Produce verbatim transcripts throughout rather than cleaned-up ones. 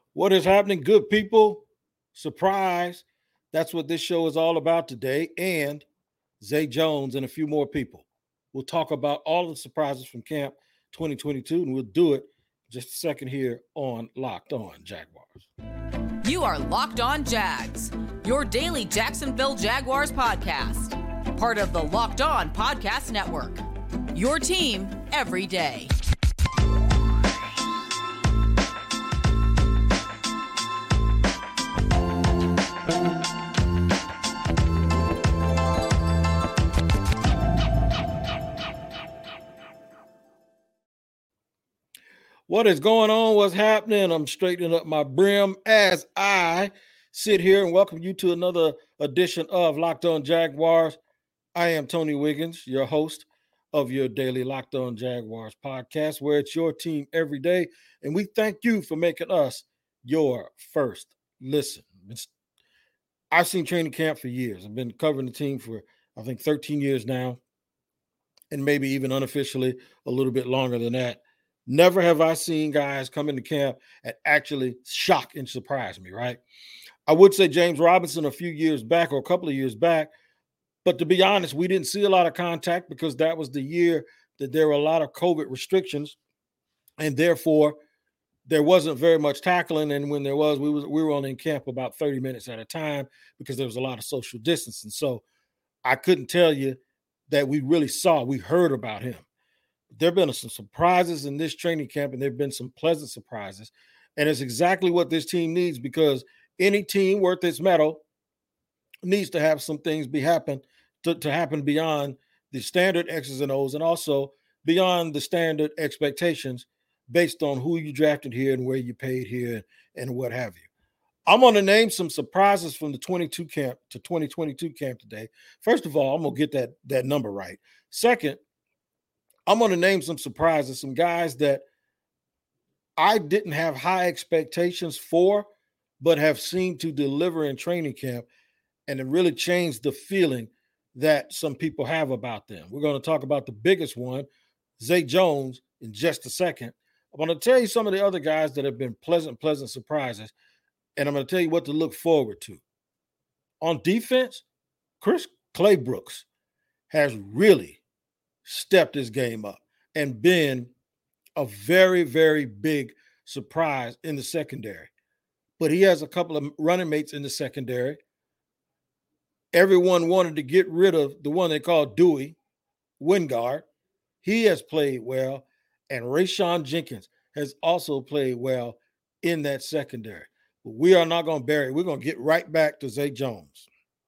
What is happening, good people? Surprise. That's what this show is all about today. And Zay Jones and a few more people. We'll talk about all the surprises from camp twenty twenty-two, and we'll do it just a second here on Locked On Jaguars. You are Locked On Jags, your daily Jacksonville Jaguars podcast. Part of the Locked On Podcast Network. Your team every day. What is going on? What's happening? I'm straightening up my brim as I sit here and welcome you to another edition of Locked On Jaguars. I am Tony Wiggins, your host of your daily Locked On Jaguars podcast, where it's your team every day. And we thank you for making us your first listen. It's, I've seen training camp for years. I've been covering the team for, I think, thirteen years now, and maybe even unofficially a little bit longer than that. Never have I seen guys come into camp and actually shock and surprise me, right? I would say James Robinson a few years back or a couple of years back, but to be honest, we didn't see a lot of contact because that was the year that there were a lot of COVID restrictions, and therefore there wasn't very much tackling, and when there was, we, was, we were only in camp about thirty minutes at a time because there was a lot of social distancing. So I couldn't tell you that we really saw, we heard about him. There have been some surprises in this training camp, and there have been some pleasant surprises. And it's exactly what this team needs, because any team worth its mettle needs to have some things be happen to, to happen beyond the standard X's and O's, and also beyond the standard expectations based on who you drafted here and where you paid here and what have you. I'm going to name some surprises from the twenty-two camp to twenty twenty-two camp today. First of all, I'm going to get that, that number right. Second, I'm going to name some surprises, some guys that I didn't have high expectations for, but have seemed to deliver in training camp and it really changed the feeling that some people have about them. We're going to talk about the biggest one, Zay Jones, in just a second. I'm going to tell you some of the other guys that have been pleasant, pleasant surprises, and I'm going to tell you what to look forward to. On defense, Chris Claybrooks has really stepped his game up and been a very, very big surprise in the secondary. But he has a couple of running mates in the secondary. Everyone wanted to get rid of the one they call Dewey, Wingard. He has played well. And Rayshawn Jenkins has also played well in that secondary. But we are not going to bury it. We're going to get right back to Zay Jones.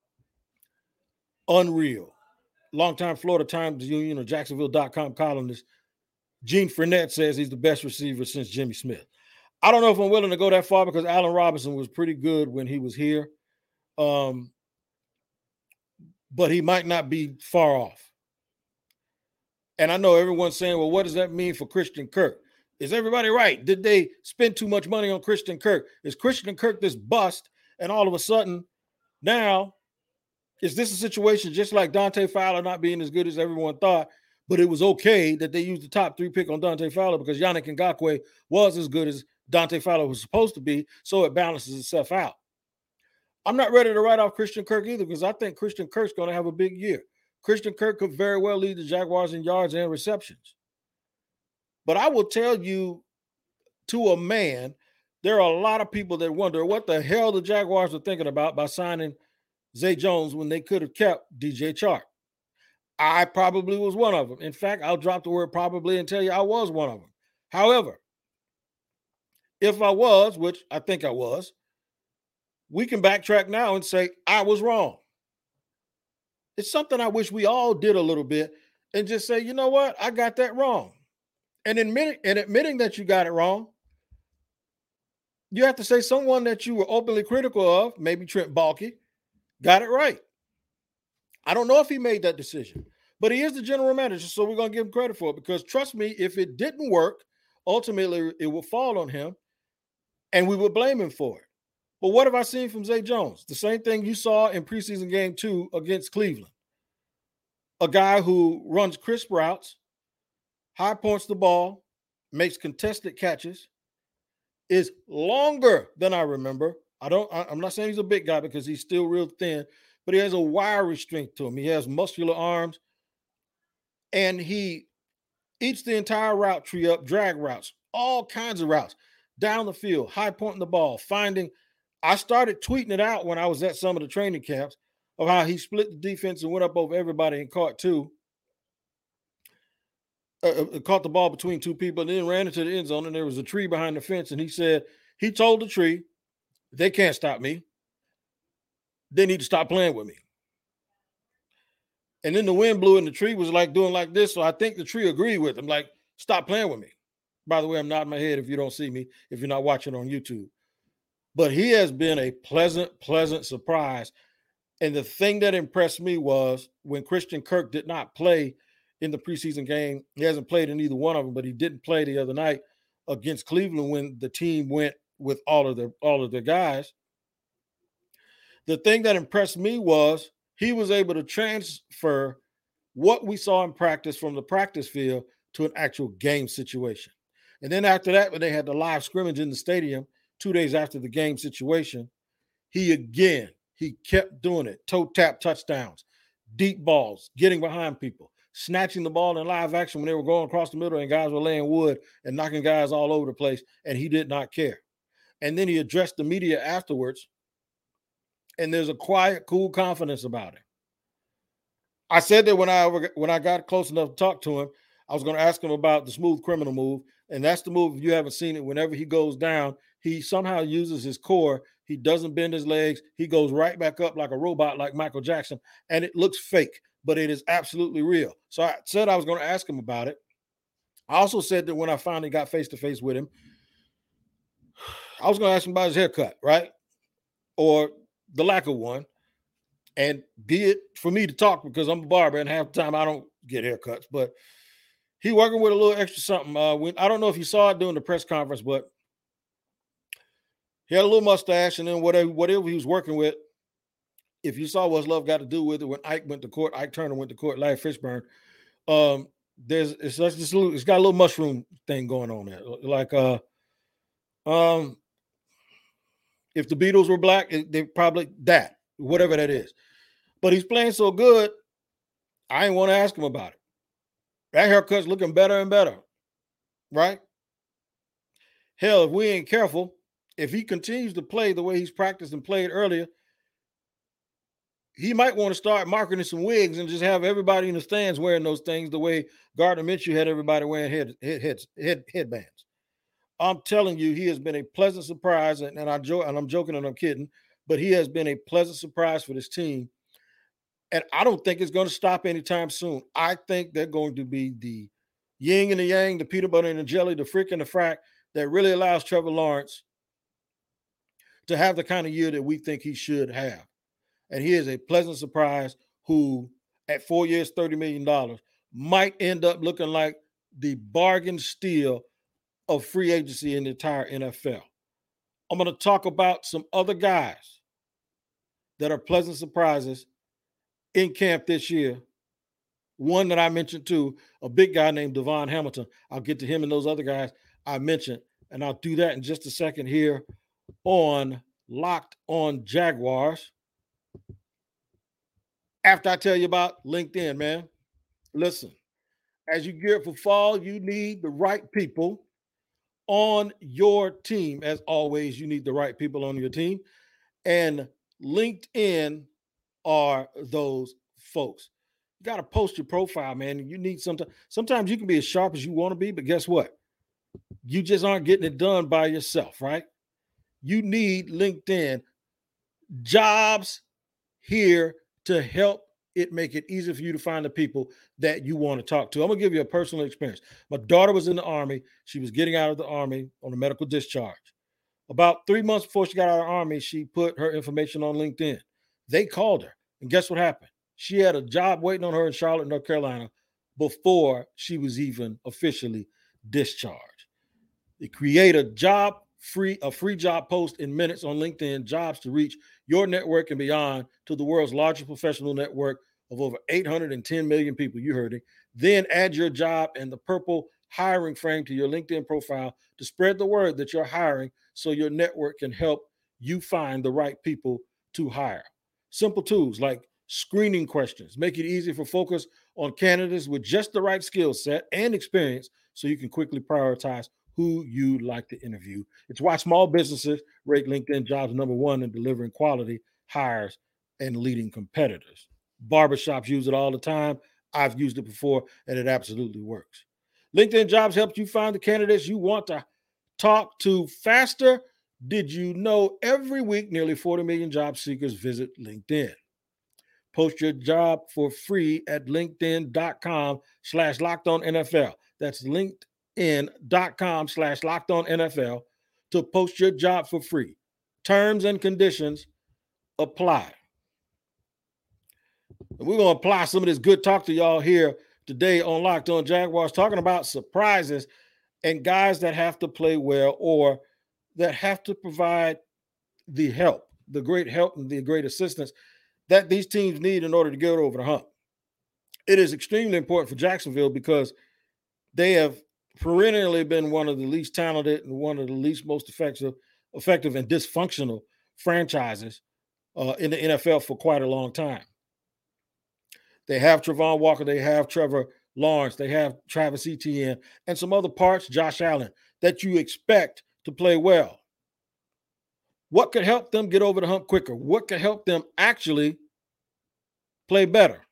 Unreal. Longtime Florida Times Union or Jacksonville dot com columnist Gene Fournette says he's the best receiver since Jimmy Smith. I don't know if I'm willing to go that far because Allen Robinson was pretty good when he was here. Um, but he might not be far off. And I know everyone's saying, well, what does that mean for Christian Kirk? Is everybody right? Did they spend too much money on Christian Kirk? Is Christian Kirk this bust? And all of a sudden, now, is this a situation just like Dante Fowler not being as good as everyone thought, but it was okay that they used the top three pick on Dante Fowler because Yannick Ngakoue was as good as Dante Fowler was supposed to be, so it balances itself out. I'm not ready to write off Christian Kirk either because I think Christian Kirk's going to have a big year. Christian Kirk could very well lead the Jaguars in yards and receptions. But I will tell you, to a man, there are a lot of people that wonder what the hell the Jaguars were thinking about by signing Zay Jones when they could have kept D J Chark. I probably was one of them. In fact, I'll drop the word probably and tell you I was one of them. However, if I was, which I think I was, we can backtrack now and say I was wrong. It's something I wish we all did a little bit and just say, you know what, I got that wrong. And admitting, and admitting that you got it wrong, you have to say someone that you were openly critical of, maybe Trent Baalke, got it right. I don't know if he made that decision, but he is the general manager, so we're going to give him credit for it because trust me, if it didn't work, ultimately it will fall on him and we would blame him for it. But what have I seen from Zay Jones? The same thing you saw in preseason game two against Cleveland. A guy who runs crisp routes, high points the ball, makes contested catches, is longer than I remember. I don't, I, I'm not saying he's a big guy because he's still real thin, but he has a wiry strength to him. He has muscular arms, and he eats the entire route tree up, drag routes, all kinds of routes, down the field, high pointing the ball, finding. I started tweeting it out when I was at some of the training camps of how he split the defense and went up over everybody and caught two. Uh, caught the ball between two people and then ran into the end zone, and there was a tree behind the fence, and he said, he told the tree, they can't stop me. They need to stop playing with me. And then the wind blew and the tree was like doing like this, so I think the tree agreed with him, like, stop playing with me. By the way, I'm nodding my head if you don't see me, if you're not watching on YouTube. But he has been a pleasant, pleasant surprise. And the thing that impressed me was when Christian Kirk did not play in the preseason game. He hasn't played in either one of them, but he didn't play the other night against Cleveland when the team went with all of their all of their guys. The thing that impressed me was he was able to transfer what we saw in practice from the practice field to an actual game situation. And then after that, when they had the live scrimmage in the stadium two days after the game situation, he again, he kept doing it. Toe tap touchdowns, deep balls, getting behind people, snatching the ball in live action when they were going across the middle and guys were laying wood and knocking guys all over the place, and he did not care. And then he addressed the media afterwards, and there's a quiet, cool confidence about it. I said that when I when I got close enough to talk to him, I was going to ask him about the smooth criminal move, and that's the move. If you haven't seen it, whenever he goes down, he somehow uses his core. He doesn't bend his legs. He goes right back up like a robot, like Michael Jackson, and it looks fake, but it is absolutely real. So I said I was going to ask him about it. I also said that when I finally got face-to-face with him, I was going to ask him about his haircut, right? Or the lack of one. And be it for me to talk because I'm a barber and half the time I don't get haircuts, but he working with a little extra something. Uh, when, I don't know if you saw it during the press conference, but he had a little mustache, and then whatever, whatever he was working with, if you saw what's love got to do with it when Ike went to court, Ike Turner went to court, Larry Fishburne, um, there's it's just this little, it's got a little mushroom thing going on there. Like uh, um, if the Beatles were black, they probably that, whatever that is. But he's playing so good, I ain't want to ask him about it. That haircut's looking better and better, right? Hell, if we ain't careful, if he continues to play the way he's practiced and played earlier, he might want to start marketing some wigs and just have everybody in the stands wearing those things the way Gardner Minshew had everybody wearing head, head, heads, head, headbands. I'm telling you, he has been a pleasant surprise, and, and, I jo- and I'm joking and I'm kidding, but he has been a pleasant surprise for this team. And I don't think it's going to stop anytime soon. I think they're going to be the yin and the yang, the peanut butter and the jelly, the frick and the frack that really allows Trevor Lawrence to have the kind of year that we think he should have. And he is a pleasant surprise who, at four years, thirty million dollars, might end up looking like the bargain steal of free agency in the entire N F L. I'm going to talk about some other guys that are pleasant surprises in camp this year. One that I mentioned too, a big guy named Devon Hamilton. I'll get to him and those other guys I mentioned, and I'll do that in just a second here on Locked On Jaguars. After I tell you about LinkedIn, man. Listen, as you gear up for fall, you need the right people on your team. As always, you need the right people on your team. And LinkedIn are those folks. You got to post your profile, man. You need sometimes. Sometimes you can be as sharp as you want to be, but guess what? You just aren't getting it done by yourself, right? You need LinkedIn. Jobs here to help it make it easier for you to find the people that you want to talk to. I'm going to give you a personal experience. My daughter was in the Army. She was getting out of the Army on a medical discharge. About three months before she got out of the Army, she put her information on LinkedIn. They called her, and guess what happened? She had a job waiting on her in Charlotte, North Carolina, before she was even officially discharged. They create a job free, a free job post in minutes on LinkedIn, jobs to reach your network and beyond to the world's largest professional network of over eight hundred ten million people. You heard it. Then add your job, and the purple hiring frame to your LinkedIn profile to spread the word that you're hiring so your network can help you find the right people to hire. Simple tools like screening questions make it easy for focus on candidates with just the right skill set and experience so you can quickly prioritize who you'd like to interview. It's why small businesses rate LinkedIn jobs number one in delivering quality hires and leading competitors. Barbershops use it all the time. I've used it before, and it absolutely works. LinkedIn Jobs helps you find the candidates you want to talk to faster. Did you know every week nearly forty million job seekers visit LinkedIn? Post your job for free at linkedin.com slash locked on NFL. That's linkedin.com slash locked on NFL to post your job for free. Terms and conditions apply. We're going to apply some of this good talk to y'all here today on Locked On Jaguars, talking about surprises and guys that have to play well or that have to provide the help, the great help and the great assistance that these teams need in order to get over the hump. It is extremely important for Jacksonville because they have perennially been one of the least talented and one of the least most effective, effective and dysfunctional franchises uh, in the N F L for quite a long time. They have Travon Walker, they have Trevor Lawrence, they have Travis Etienne, and some other parts, Josh Allen, that you expect to play well. What could help them get over the hump quicker? What could help them actually play better,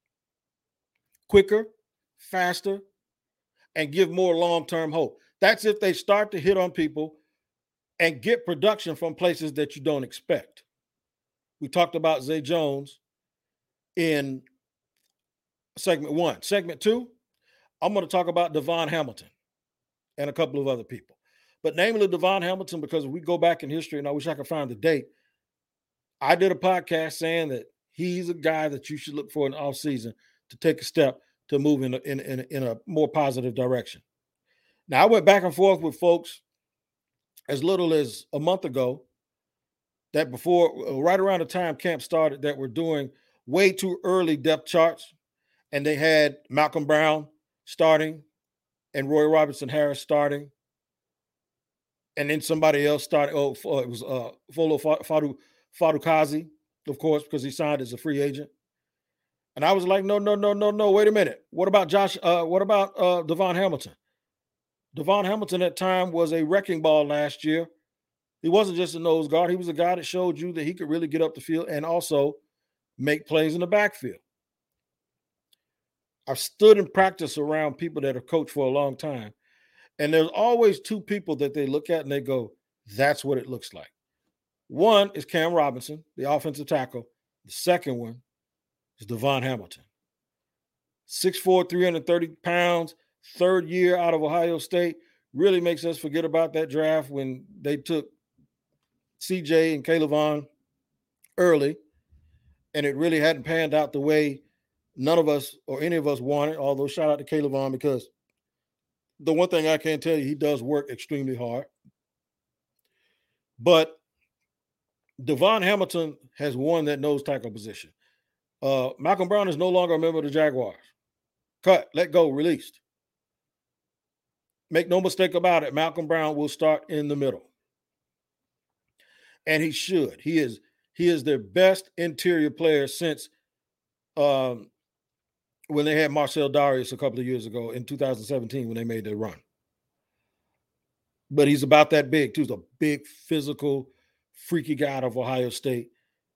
quicker, faster, and give more long-term hope? That's if they start to hit on people and get production from places that you don't expect. We talked about Zay Jones in segment one. Segment two, I'm going to talk about Devon Hamilton and a couple of other people. But namely Devon Hamilton, because if we go back in history, and I wish I could find the date, I did a podcast saying that he's a guy that you should look for in the offseason to take a step to move in a, in, in, in a more positive direction. Now, I went back and forth with folks as little as a month ago that before, right around the time camp started, that were doing way too early depth charts. And they had Malcolm Brown starting and Roy Robertson Harris starting. And then somebody else started. Oh, it was uh, Folo Fadu, Fadukazi, of course, because he signed as a free agent. And I was like, no, no, no, no, no. Wait a minute. What about Josh? Uh, what about uh, Devon Hamilton? Devon Hamilton at time was a wrecking ball last year. He wasn't just a nose guard. He was a guy that showed you that he could really get up the field and also make plays in the backfield. I've stood in practice around people that have coached for a long time. And there's always two people that they look at and they go, that's what it looks like. One is Cam Robinson, the offensive tackle. The second one is Devon Hamilton. six foot four, three hundred thirty pounds, third year out of Ohio State. Really makes us forget about that draft when they took C J and Caleb Vaughn early. And it really hadn't panned out the way none of us or any of us wanted, although shout out to Caleb Vaughn, because the one thing I can tell you, he does work extremely hard. But Devon Hamilton has won that nose tackle position. Uh, Malcolm Brown is no longer a member of the Jaguars. Cut, let go, released. Make no mistake about it, Malcolm Brown will start in the middle. And he should. He is, he is their best interior player since um, when they had Marcel Darius a couple of years ago in two thousand seventeen when they made their run. But he's about that big, too. He's a big, physical, freaky guy out of Ohio State.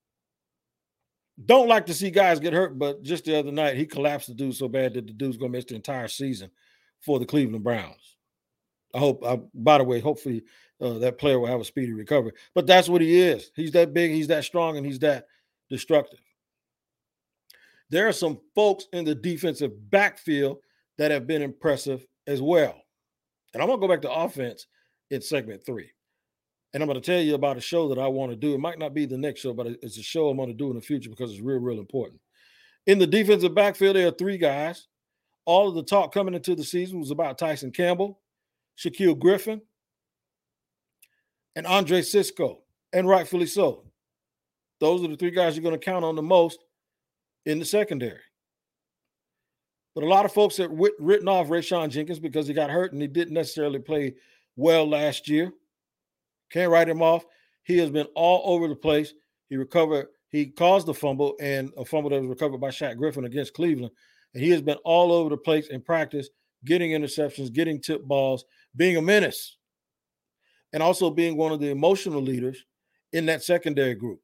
Don't like to see guys get hurt, but just the other night, he collapsed the dude so bad that the dude's going to miss the entire season for the Cleveland Browns. I hope, I, by the way, hopefully uh, that player will have a speedy recovery. But that's what he is. He's that big, he's that strong, and he's that destructive. There are some folks in the defensive backfield that have been impressive as well. And I'm going to go back to offense in segment three. And I'm going to tell you about a show that I want to do. It might not be the next show, but it's a show I'm going to do in the future because it's real, real important. In the defensive backfield, there are three guys. All of the talk coming into the season was about Tyson Campbell, Shaquille Griffin, and Andre Cisco, and rightfully so. Those are the three guys you're going to count on the most in the secondary. But a lot of folks have writ- written off Rayshawn Jenkins because he got hurt and he didn't necessarily play well last year. Can't write him off. He has been all over the place. He recovered. He caused the fumble and a fumble that was recovered by Shaq Griffin against Cleveland. And he has been all over the place in practice, getting interceptions, getting tip balls, being a menace, and also being one of the emotional leaders in that secondary group.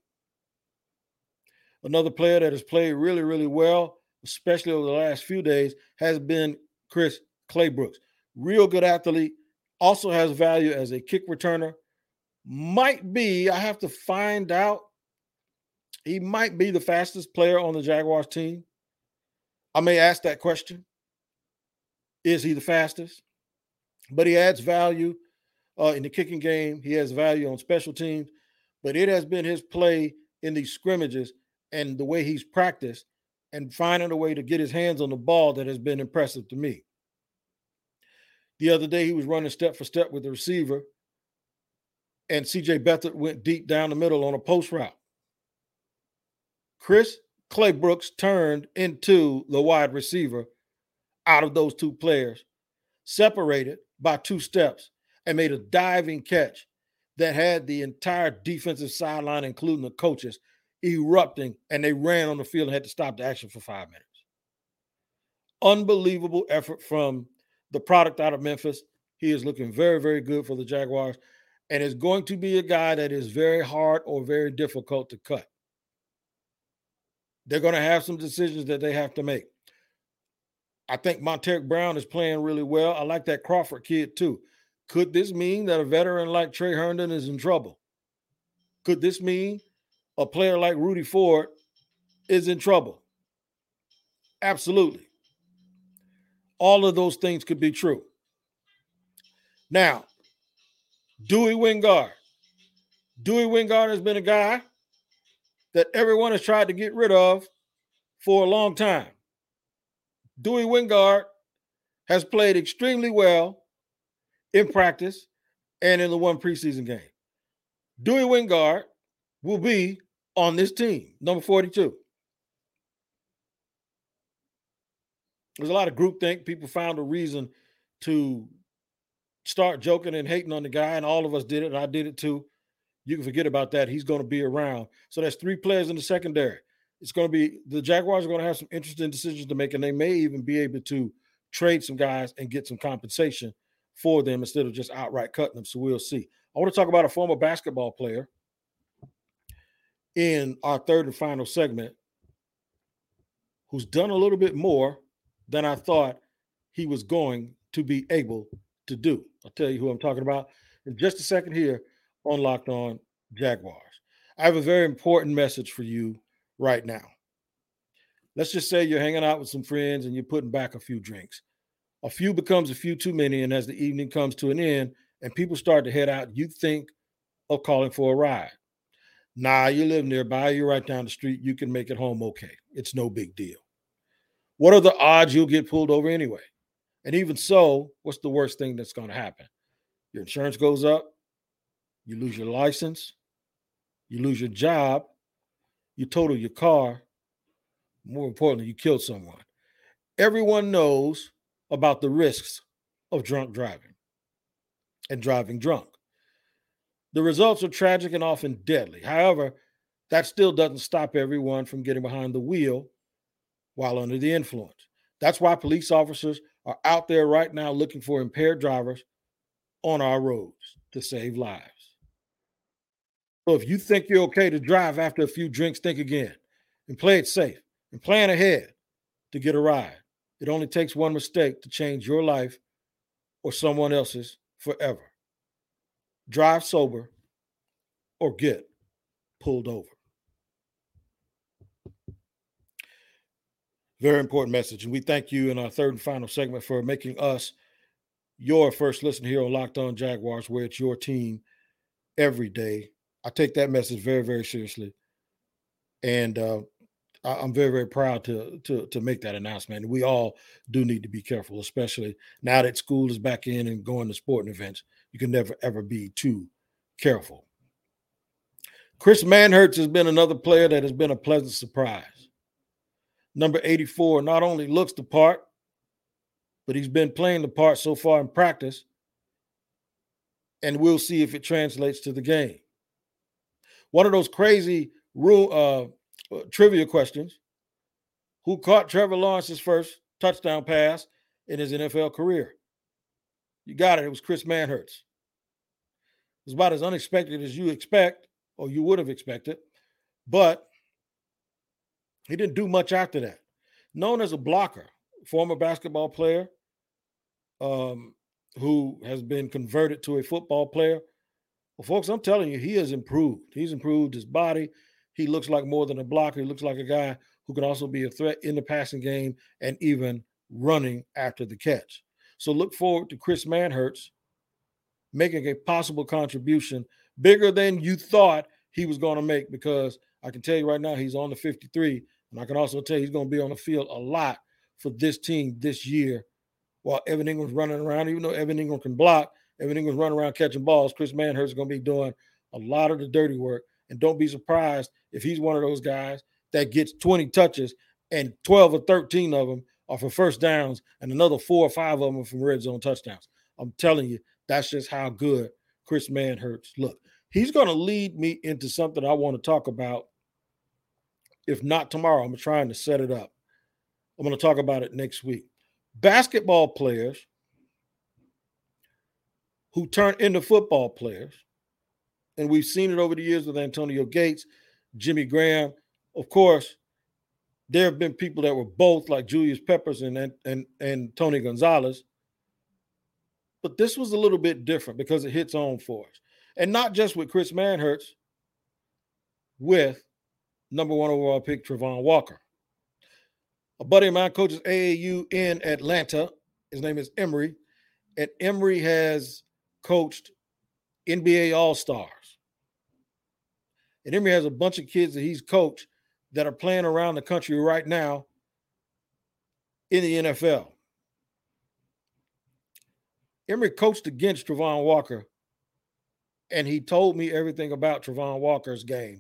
Another player that has played really, really well, especially over the last few days, has been Chris Claybrooks. Real good athlete, also has value as a kick returner. Might be, I have to find out, he might be the fastest player on the Jaguars team. I may ask that question. Is he the fastest? But he adds value uh, in the kicking game. He has value on special teams. But it has been his play in these scrimmages and the way he's practiced and finding a way to get his hands on the ball that has been impressive to me. The other day, he was running step for step with the receiver, and C J Beathard went deep down the middle on a post route. Chris Claybrooks turned into the wide receiver out of those two players, separated by two steps, and made a diving catch that had the entire defensive sideline, including the coaches, erupting, and they ran on the field and had to stop the action for five minutes. Unbelievable effort from the product out of Memphis. He is looking very, very good for the Jaguars, and is going to be a guy that is very hard or very difficult to cut. They're going to have some decisions that they have to make. I think Monteric Brown is playing really well. I like that Crawford kid too. Could this mean that a veteran like Trey Herndon is in trouble? Could this mean a player like Rudy Ford is in trouble? Absolutely. All of those things could be true. Now, Dewey Wingard. Dewey Wingard has been a guy that everyone has tried to get rid of for a long time. Dewey Wingard has played extremely well in practice and in the one preseason game. Dewey Wingard will be on this team, number forty-two. There's a lot of groupthink. People found a reason to start joking and hating on the guy, and all of us did it, and I did it too. You can forget about that. He's going to be around. So that's three players in the secondary. It's going to be – the Jaguars are going to have some interesting decisions to make, and they may even be able to trade some guys and get some compensation for them instead of just outright cutting them. So we'll see. I want to talk about a former basketball player in our third and final segment who's done a little bit more than I thought he was going to be able to do. I'll tell you who I'm talking about in just a second here on Locked On Jaguars. I have a very important message for you right now. Let's just say you're hanging out with some friends and you're putting back a few drinks. A few becomes a few too many, and as the evening comes to an end and people start to head out, you think of calling for a ride. Nah, you live nearby, you're right down the street, you can make it home okay. It's no big deal. What are the odds you'll get pulled over anyway? And even so, what's the worst thing that's going to happen? Your insurance goes up, you lose your license, you lose your job, you total your car, more importantly, you kill someone. Everyone knows about the risks of drunk driving and driving drunk. The results are tragic and often deadly. However, that still doesn't stop everyone from getting behind the wheel while under the influence. That's why police officers are out there right now looking for impaired drivers on our roads to save lives. So if you think you're okay to drive after a few drinks, think again and play it safe and plan ahead to get a ride. It only takes one mistake to change your life or someone else's forever. Drive sober or get pulled over. Very important message. And we thank you in our third and final segment for making us your first listen here on Locked On Jaguars, where it's your team every day. I take that message very, very seriously. And uh, I'm very, very proud to, to, to make that announcement. And we all do need to be careful, especially now that school is back in and going to sporting events. You can never, ever be too careful. Chris Manhertz has been another player that has been a pleasant surprise. Number eighty-four not only looks the part, but he's been playing the part so far in practice, and we'll see if it translates to the game. One of those crazy rule, uh, trivia questions: who caught Trevor Lawrence's first touchdown pass in his N F L career? You got it. It was Chris Manhertz. It was about as unexpected as you expect, or you would have expected, but he didn't do much after that. Known as a blocker, former basketball player um, who has been converted to a football player. Well, folks, I'm telling you, he has improved. He's improved his body. He looks like more than a blocker. He looks like a guy who can also be a threat in the passing game and even running after the catch. So look forward to Chris Manhertz making a possible contribution bigger than you thought he was going to make, because I can tell you right now he's on the fifty-three, and I can also tell you he's going to be on the field a lot for this team this year while Evan Ingram's running around. Even though Evan Ingram can block, Evan Ingram's running around catching balls, Chris Manhertz is going to be doing a lot of the dirty work. And don't be surprised if he's one of those guys that gets twenty touches and twelve or thirteen of them are for first downs and another four or five of them are from red zone touchdowns. I'm telling you, that's just how good Chris Manhertz look. He's going to lead me into something I want to talk about. If not tomorrow, I'm trying to set it up. I'm going to talk about it next week. Basketball players who turn into football players, and we've seen it over the years with Antonio Gates, Jimmy Graham. Of course, there have been people that were both, like Julius Peppers and, and, and Tony Gonzalez. But this was a little bit different because it hits home for us. And not just with Chris Manhertz, with number one overall pick Travon Walker. A buddy of mine coaches A A U in Atlanta. His name is Emory. And Emory has coached N B A All-Stars. And Emory has a bunch of kids that he's coached that are playing around the country right now in the N F L. Emory coached against Travon Walker, and he told me everything about Travon Walker's game.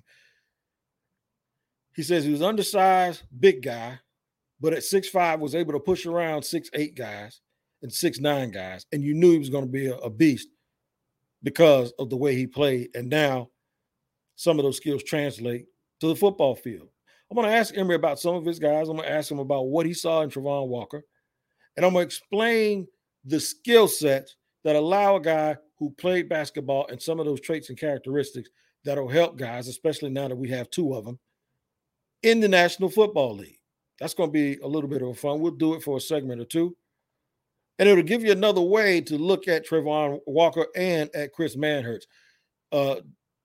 He says he was undersized, big guy, but at six five was able to push around six eight guys and six nine guys, and you knew he was going to be a, a beast because of the way he played. And now some of those skills translate to the football field. I'm going to ask Emory about some of his guys. I'm going to ask him about what he saw in Travon Walker, and I'm going to explain the skill sets that allow a guy who played basketball and some of those traits and characteristics that will help guys, especially now that we have two of them, in the National Football League. That's going to be a little bit of fun. We'll do it for a segment or two. And it'll give you another way to look at Travon Walker and at Chris Manhertz. Uh,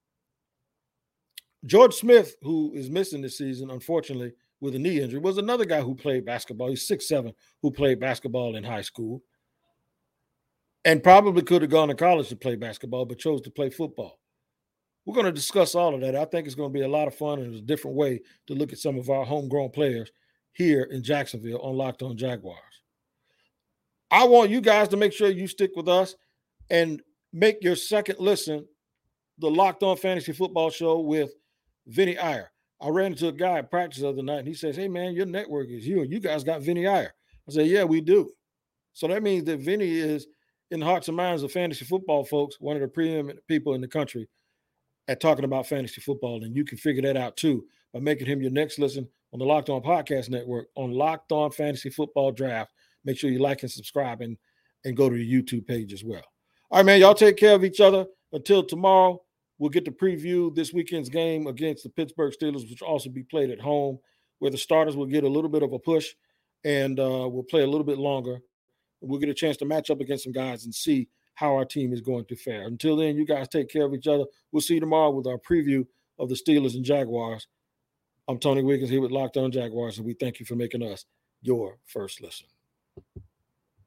George Smith, who is missing this season, unfortunately, with a knee injury, was another guy who played basketball. He's six seven, who played basketball in high school and probably could have gone to college to play basketball, but chose to play football. We're going to discuss all of that. I think it's going to be a lot of fun, and it's a different way to look at some of our homegrown players here in Jacksonville on Locked On Jaguars. I want you guys to make sure you stick with us and make your second listen the Locked On Fantasy Football Show with Vinny Iyer. I ran into a guy at practice the other night, and he says, hey, man, your network is you, and you guys got Vinny Iyer. I said, yeah, we do. So that means that Vinny is, in the hearts and minds of fantasy football folks, one of the preeminent people in the country at talking about fantasy football. And you can figure that out, too, by making him your next listen on the Locked On Podcast Network on Locked On Fantasy Football Draft. Make sure you like and subscribe and, and go to the YouTube page as well. All right, man, y'all take care of each other. Until tomorrow, we'll get to preview this weekend's game against the Pittsburgh Steelers, which will also be played at home, where the starters will get a little bit of a push and uh, we'll play a little bit longer. We'll get a chance to match up against some guys and see how our team is going to fare. Until then, you guys take care of each other. We'll see you tomorrow with our preview of the Steelers and Jaguars. I'm Tony Wiggins here with Locked On Jaguars, and we thank you for making us your first listen.